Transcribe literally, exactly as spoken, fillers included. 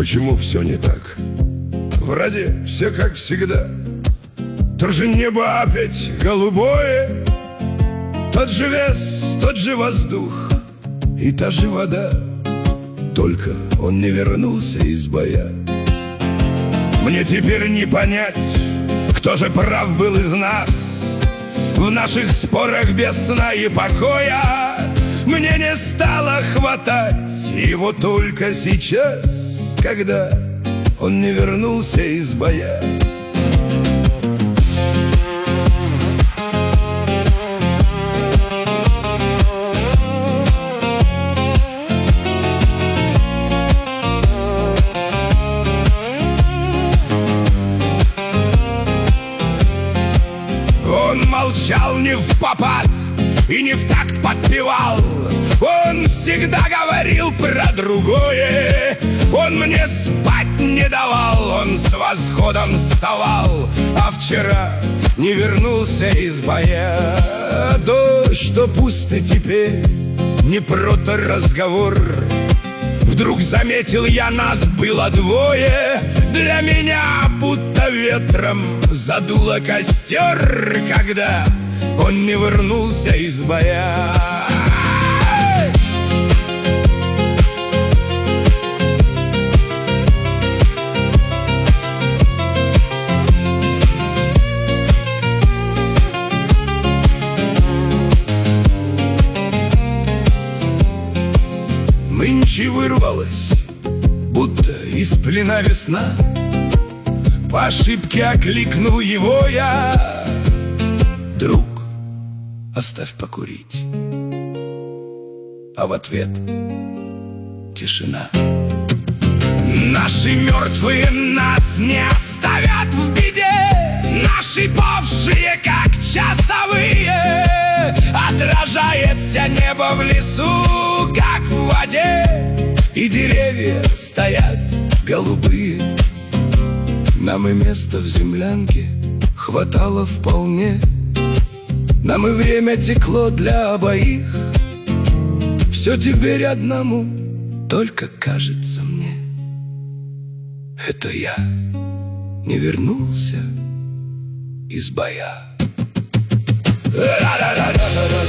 почему все не так? Вроде все как всегда. То же небо опять голубое, тот же вес, тот же воздух и та же вода. Только он не вернулся из боя. Мне теперь не понять, кто же прав был из нас в наших спорах без сна и покоя. Мне не стало хватать его только сейчас, когда он не вернулся из боя. Он молчал не впопад и не в такт подпевал. Он всегда говорил про другое. Он мне спать не давал, он с восходом вставал, а вчера не вернулся из боя. Дождь, что пусто теперь, не прото разговор. Вдруг заметил я, нас было двое. Для меня будто ветром задуло костер, когда он не вернулся из боя. Нынче вырвалась, будто из плена весна. По ошибке окликнул его я: друг, оставь покурить. А в ответ тишина. Наши мертвые нас не оставят в беде. Наши павшие, как часовые. Отражается небо в лесу, как в воде, и деревья стоят голубые. Нам и места в землянке хватало вполне. Нам и время текло для обоих. Все теперь одному только кажется мне. Это я не вернулся из боя.